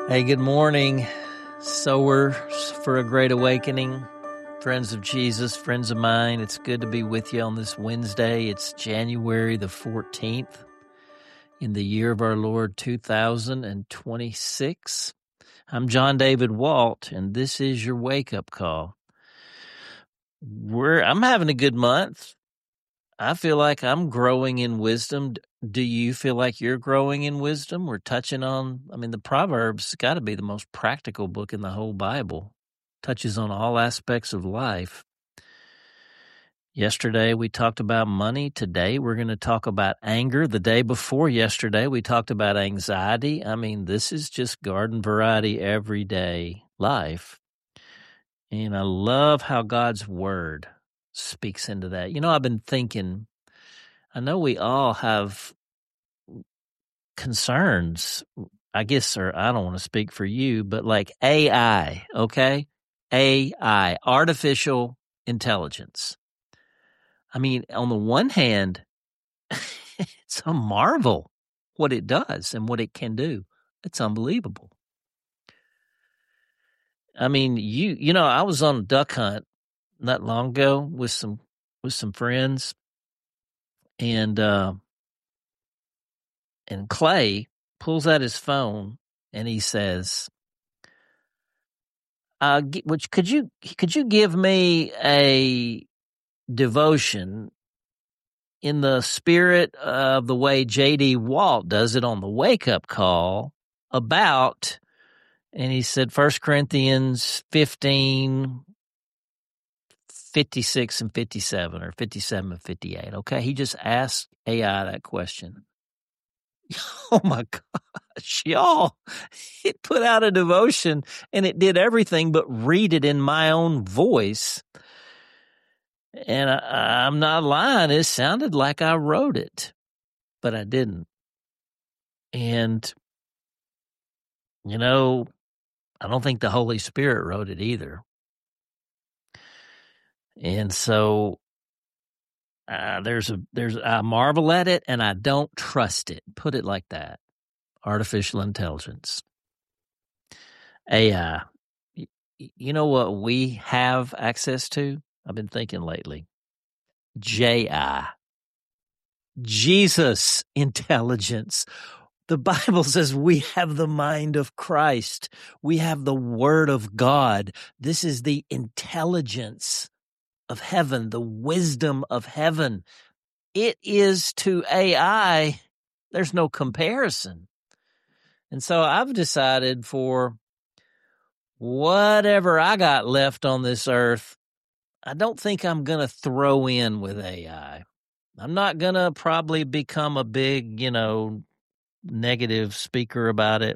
Hey, good morning, sowers for a great awakening, friends of Jesus, friends of mine. It's good to be with you on this Wednesday. It's January the 14th in the year of our Lord 2026. I'm John David Walt, and this is your wake-up call. I'm having a good month. I feel like I'm growing in wisdom. Do you feel like you're growing in wisdom? We're touching on, the Proverbs got to be the most practical book in the whole Bible. Touches on all aspects of life. Yesterday, we talked about money. Today, we're going to talk about anger. The day before yesterday, we talked about anxiety. This is just garden variety everyday life. And I love how God's word speaks into that. I've been thinking, I know we all have concerns, I guess, or I don't want to speak for you, but like AI, okay? AI, artificial intelligence. On the one hand, it's a marvel what it does and what it can do. It's unbelievable. I was on a duck hunt not long ago with some friends, and Clay pulls out his phone and he says, could you give me a devotion in the spirit of the way J.D. Walt does it on the wake-up call about, and he said 1 Corinthians 15, 56 and 57, or 57 and 58, okay? He just asked AI that question. Oh my gosh, y'all, it put out a devotion and it did everything but read it in my own voice. And I'm not lying, it sounded like I wrote it, but I didn't. And, I don't think the Holy Spirit wrote it either. And so I marvel at it and I don't trust it. Put it like that. Artificial intelligence. AI. You know what we have access to? I've been thinking lately. JI. Jesus intelligence. The Bible says we have the mind of Christ. We have the Word of God. This is the intelligence of heaven, the wisdom of heaven. It is to AI, there's no comparison. And so I've decided for whatever I got left on this earth, I don't think I'm going to throw in with AI. I'm not going to probably become a big, negative speaker about it.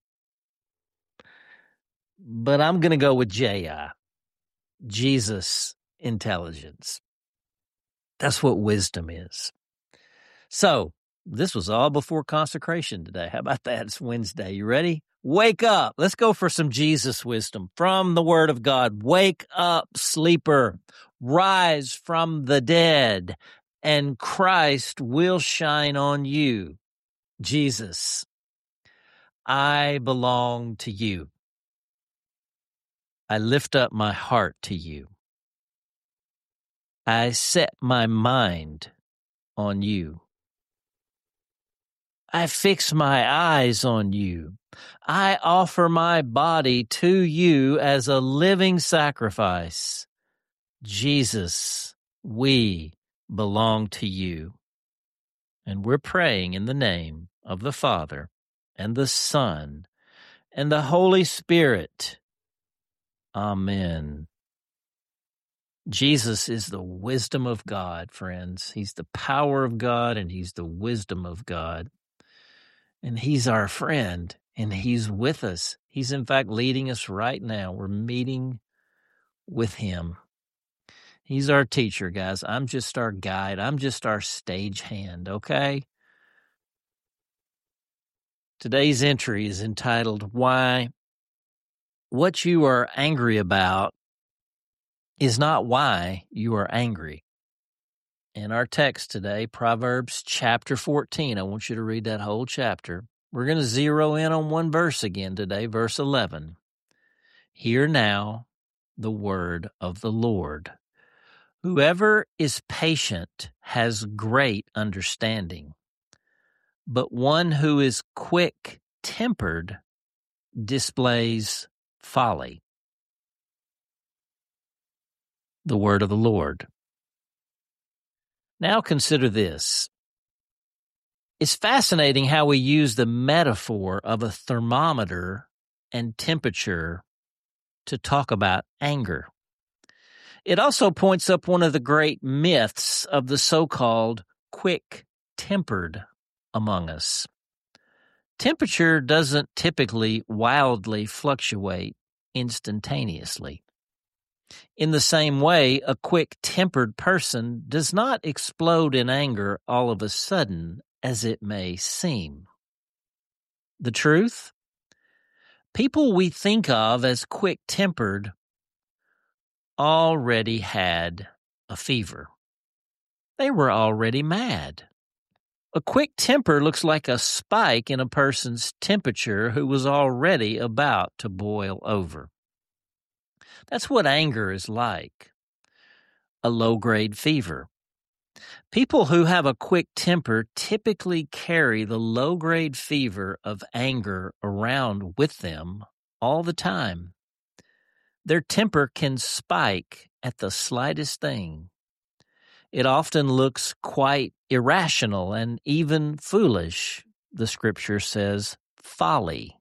But I'm going to go with JI, Jesus intelligence. That's what wisdom is. So this was all before consecration today. How about that? It's Wednesday. You ready? Wake up. Let's go for some Jesus wisdom from the Word of God. Wake up, sleeper. Rise from the dead, and Christ will shine on you. Jesus, I belong to you. I lift up my heart to you. I set my mind on you. I fix my eyes on you. I offer my body to you as a living sacrifice. Jesus, we belong to you. And we're praying in the name of the Father and the Son and the Holy Spirit. Amen. Jesus is the wisdom of God, friends. He's the power of God and he's the wisdom of God. And he's our friend, and he's with us. He's, in fact, leading us right now. We're meeting with him. He's our teacher, guys. I'm just our guide. I'm just our stagehand, okay? Today's entry is entitled, Why What You Are Angry About Is Not Why You Are Angry. In our text today, Proverbs chapter 14, I want you to read that whole chapter. We're going to zero in on one verse again today, verse 11. Hear now the word of the Lord. Whoever is patient has great understanding, but one who is quick-tempered displays folly. The word of the Lord. Now consider this. It's fascinating how we use the metaphor of a thermometer and temperature to talk about anger. It also points up one of the great myths of the so-called quick-tempered among us. Temperature doesn't typically wildly fluctuate instantaneously. In the same way, a quick-tempered person does not explode in anger all of a sudden, as it may seem. The truth? People we think of as quick-tempered already had a fever. They were already mad. A quick temper looks like a spike in a person's temperature who was already about to boil over. That's what anger is like, a low-grade fever. People who have a quick temper typically carry the low-grade fever of anger around with them all the time. Their temper can spike at the slightest thing. It often looks quite irrational and even foolish. The scripture says folly.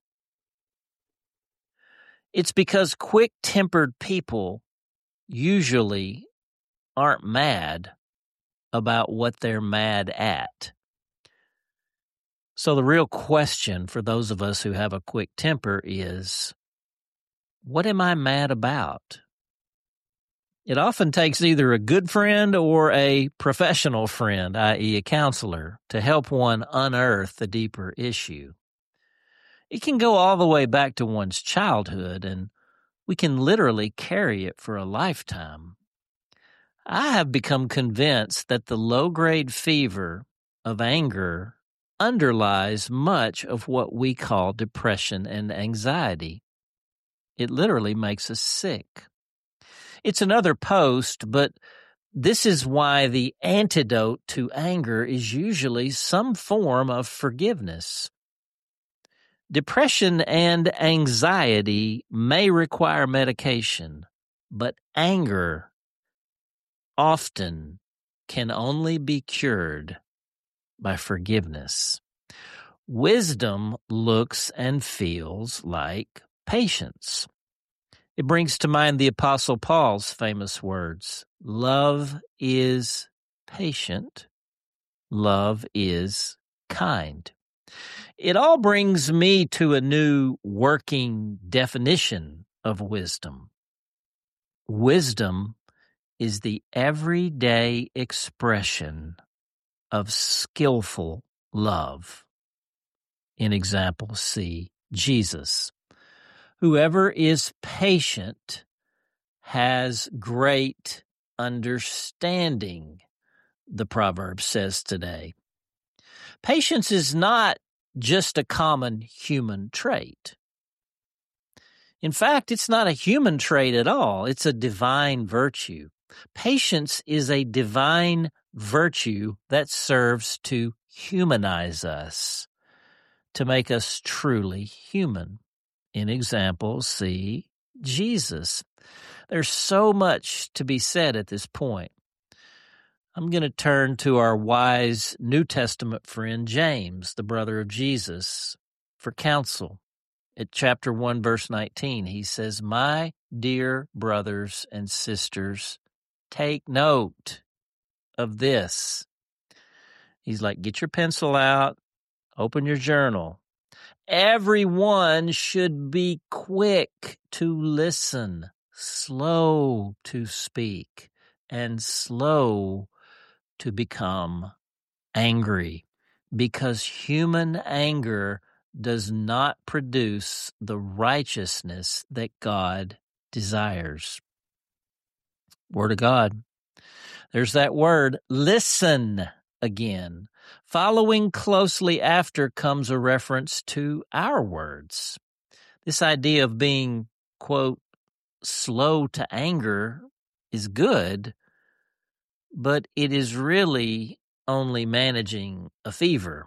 It's because quick-tempered people usually aren't mad about what they're mad at. So the real question for those of us who have a quick temper is, what am I mad about? It often takes either a good friend or a professional friend, i.e. a counselor, to help one unearth the deeper issue. It can go all the way back to one's childhood, and we can literally carry it for a lifetime. I have become convinced that the low-grade fever of anger underlies much of what we call depression and anxiety. It literally makes us sick. It's another post, but this is why the antidote to anger is usually some form of forgiveness. Depression and anxiety may require medication, but anger often can only be cured by forgiveness. Wisdom looks and feels like patience. It brings to mind the Apostle Paul's famous words, "Love is patient, love is kind." It all brings me to a new working definition of wisdom. Wisdom is the everyday expression of skillful love. In example C, Jesus. Whoever is patient has great understanding, the proverb says today. Patience is not just a common human trait. In fact, it's not a human trait at all. It's a divine virtue. Patience is a divine virtue that serves to humanize us, to make us truly human. In example, see Jesus. There's so much to be said at this point. I'm going to turn to our wise New Testament friend James, the brother of Jesus, for counsel. At chapter 1, verse 19, he says, "My dear brothers and sisters, take note of this." He's like, get your pencil out, open your journal. Everyone should be quick to listen, slow to speak, and slow to become angry, because human anger does not produce the righteousness that God desires. Word of God. There's that word, listen again. Following closely after comes a reference to our words. This idea of being, quote, slow to anger is good, but it is really only managing a fever.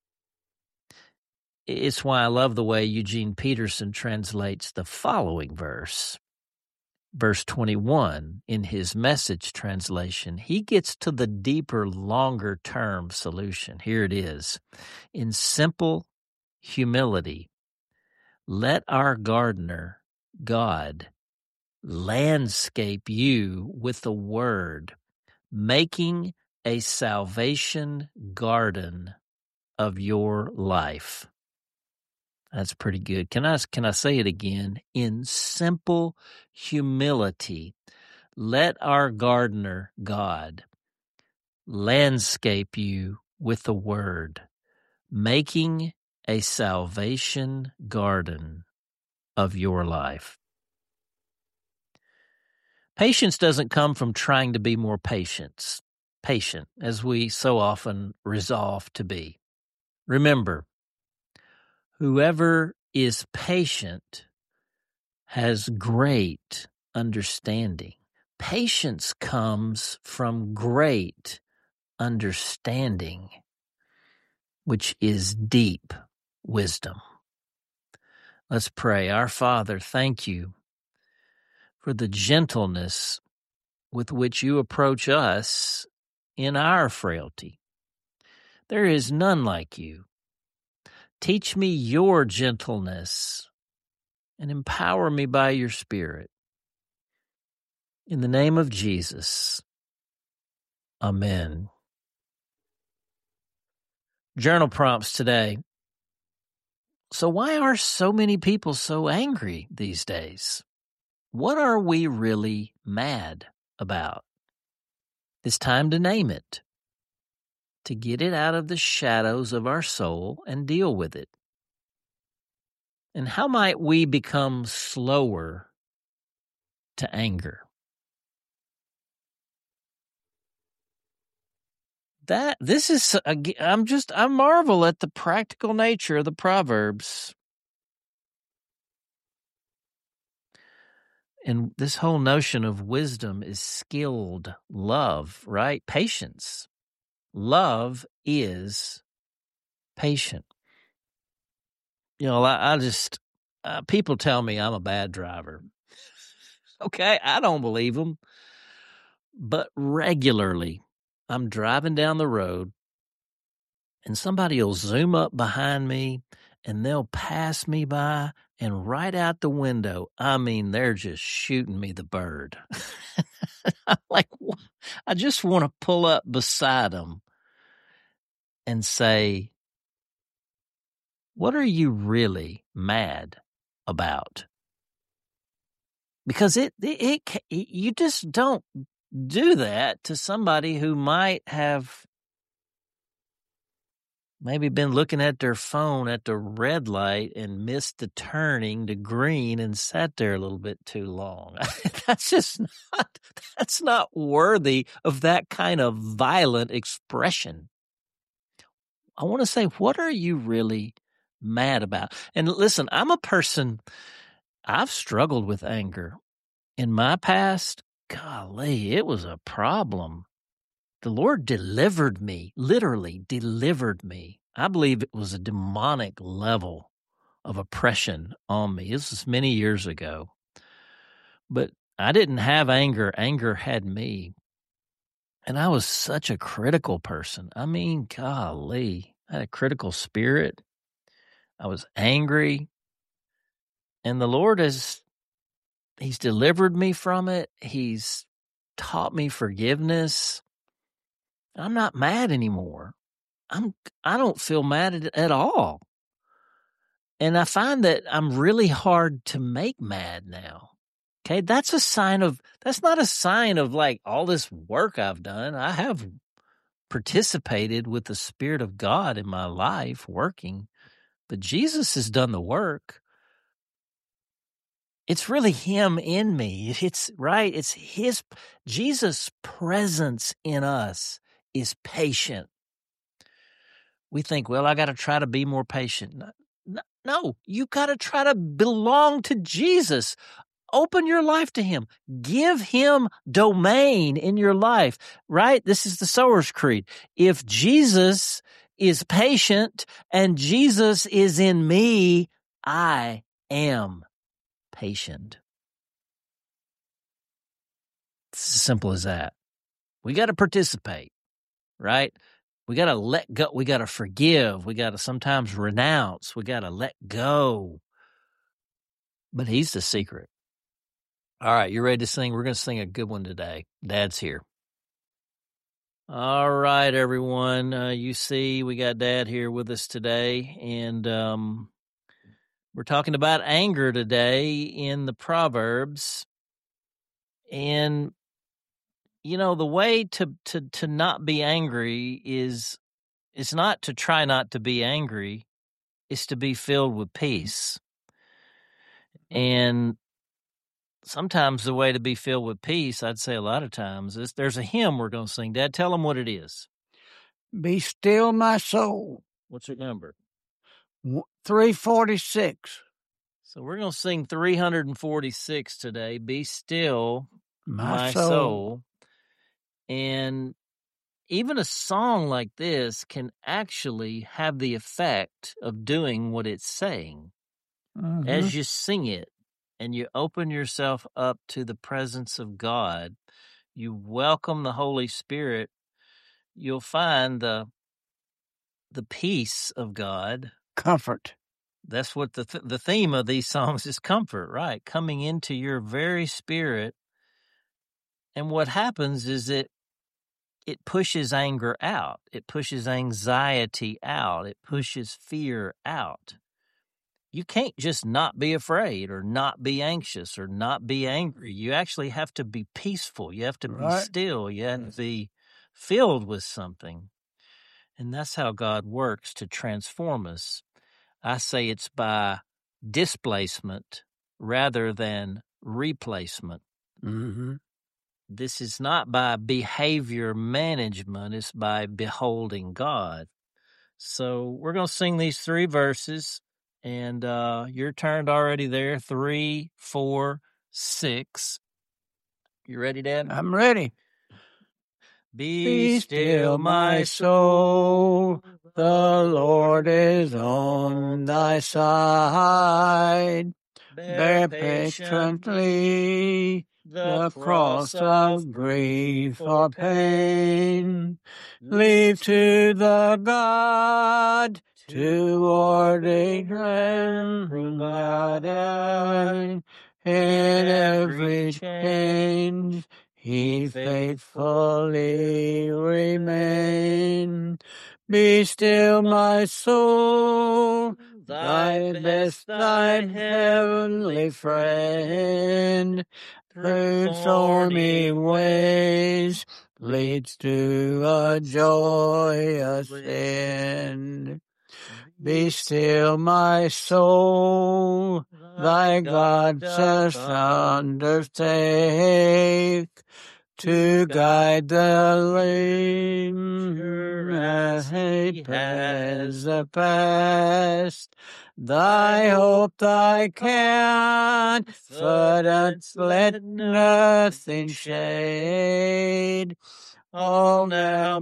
It's why I love the way Eugene Peterson translates the following verse. Verse 21 in his Message translation, he gets to the deeper, longer-term solution. Here it is. In simple humility, let our gardener, God, landscape you with the word, making a salvation garden of your life. That's pretty good. Can I say it again? In simple humility, let our gardener, God, landscape you with the word, making a salvation garden of your life. Patience doesn't come from trying to be more patient, as we so often resolve to be. Remember, whoever is patient has great understanding. Patience comes from great understanding, which is deep wisdom. Let's pray. Our Father, thank you for the gentleness with which you approach us in our frailty. There is none like you. Teach me your gentleness and empower me by your Spirit. In the name of Jesus, amen. Journal prompts today. So why are so many people so angry these days? What are we really mad about? It's time to name it, to get it out of the shadows of our soul and deal with it. And how might we become slower to anger? I marvel at the practical nature of the Proverbs. And this whole notion of wisdom is skilled love, right? Patience. Love is patient. You know, I just, people tell me I'm a bad driver. Okay, I don't believe them. But regularly, I'm driving down the road and somebody will zoom up behind me and they'll pass me by, and right out the window, I mean, they're just shooting me the bird. I'm like, I just want to pull up beside them and say, what are you really mad about? Because you just don't do that to somebody who might have maybe been looking at their phone at the red light and missed the turning to green and sat there a little bit too long. That's not worthy of that kind of violent expression. I want to say, what are you really mad about? And listen, I'm a person, I've struggled with anger. In my past, golly, it was a problem. The Lord delivered me, literally delivered me. I believe it was a demonic level of oppression on me. This was many years ago. But I didn't have anger. Anger had me. And I was such a critical person. I mean, golly, I had a critical spirit. I was angry. And the Lord He's delivered me from it. He's taught me forgiveness. I'm not mad anymore. I don't feel mad at all. And I find that I'm really hard to make mad now. Okay, that's not a sign of like all this work I've done. I have participated with the Spirit of God in my life working, but Jesus has done the work. It's really him in me. It's right. It's Jesus' presence in us is patient. We think, well, I got to try to be more patient. No, you got to try to belong to Jesus. Open your life to him. Give him domain in your life, right? This is the Sower's Creed. If Jesus is patient and Jesus is in me, I am patient. It's as simple as that. We got to participate, right? We got to let go. We got to forgive. We got to sometimes renounce. We got to let go. But he's the secret. All right, you ready to sing? We're going to sing a good one today. Dad's here. All right, everyone. You see, we got Dad here with us today, and we're talking about anger today in the Proverbs. And you know, the way to not be angry is not to try not to be angry. It's to be filled with peace. And sometimes the way to be filled with peace, I'd say a lot of times, is there's a hymn we're going to sing. Dad, tell them what it is. Be still, my soul. What's your number? 346. So we're going to sing 346 today. Be still, my soul. soul. And even a song like this can actually have the effect of doing what it's saying. Mm-hmm. As you sing it and you open yourself up to the presence of God, you welcome the Holy Spirit, you'll find the peace of God. Comfort. That's what the theme of these songs is, comfort, right? Coming into your very spirit. And what happens is it pushes anger out. It pushes anxiety out. It pushes fear out. You can't just not be afraid or not be anxious or not be angry. You actually have to be peaceful. You have to be still. You have to be filled with something. And that's how God works to transform us. I say it's by displacement rather than replacement. Mm-hmm. This is not by behavior management. It's by beholding God. So we're going to sing these 3 verses, and you're turned already there. 3, 4, 6. You ready, Dad? I'm ready. Be still, my soul. The Lord is on thy side. Bear patiently the cross of grief or pain. Leave to the God to ordain from God in every change. He faithfully remain. Be still, my soul, thy best, thy heavenly friend. Through thorny ways leads to a joyous end. Be still, my soul, thy God doth undertake to guide the lame as he has the past. Thy hope, thy confidence, let nothing shade. All now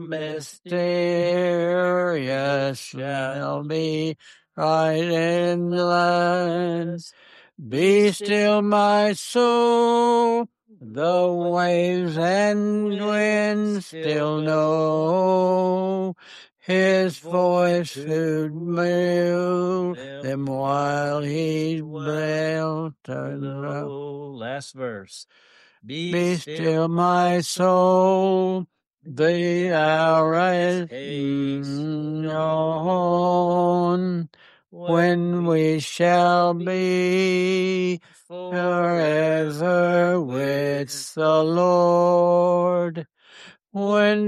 mysterious shall be right in the land. Be still, my soul, the waves and winds still know his voice who'd move them while he dwelt low. Last verse. Be still, my soul, the hour is on, when we shall be forever with the Lord. When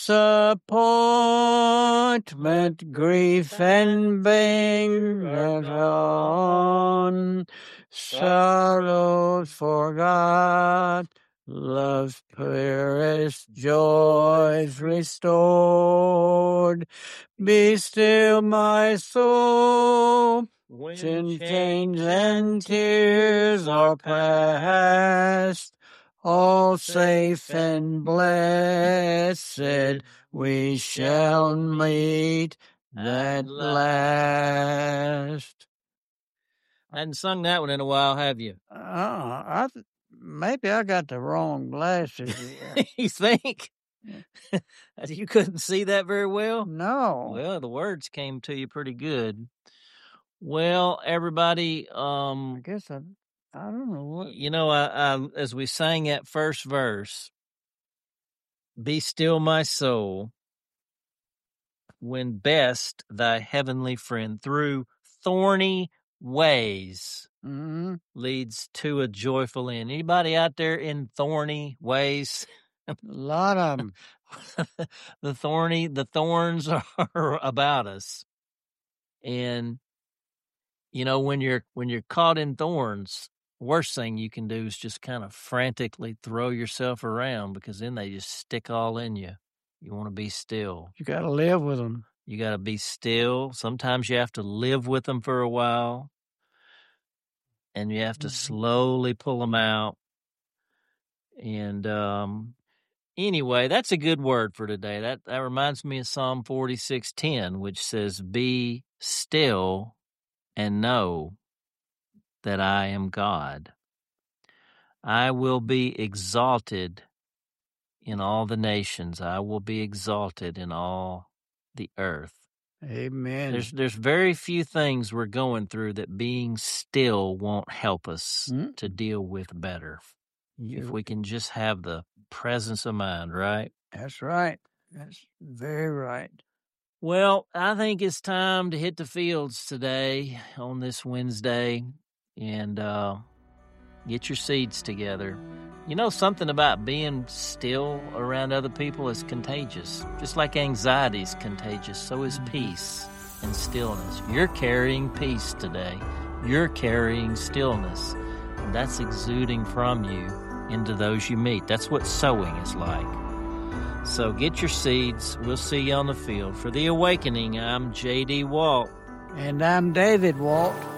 disappointment, grief, and pain are gone, sorrows forgot, love's purest joys restored. Be still, my soul, when change and tears are past. All safe and blessed, we shall meet at last. I hadn't sung that one in a while, have you? Maybe I got the wrong glasses here. You think? You couldn't see that very well? No. Well, the words came to you pretty good. Well, everybody, I guess I don't know what. you know, I as we sang that first verse, be still my soul, when best thy heavenly friend through thorny ways leads to a joyful end. Anybody out there in thorny ways? A lot of them. The thorns are about us. And you know, when you're caught in thorns, worst thing you can do is just kind of frantically throw yourself around, because then they just stick all in you. You want to be still. You got to live with them. You got to be still. Sometimes you have to live with them for a while, and you have to slowly pull them out. And anyway, that's a good word for today. That reminds me of Psalm 46:10, which says, "Be still and know that I am God. I will be exalted in all the nations. I will be exalted in all the earth." Amen. There's very few things we're going through that being still won't help us to deal with better. If we can just have the presence of mind, right? That's right. That's very right. Well, I think it's time to hit the fields today on this Wednesday and get your seeds together. You know, something about being still around other people is contagious. Just like anxiety is contagious, so is peace and stillness. You're carrying peace today. You're carrying stillness. And that's exuding from you into those you meet. That's what sowing is like. So get your seeds. We'll see you on the field. For The Awakening, I'm J.D. Walt. And I'm David Walt.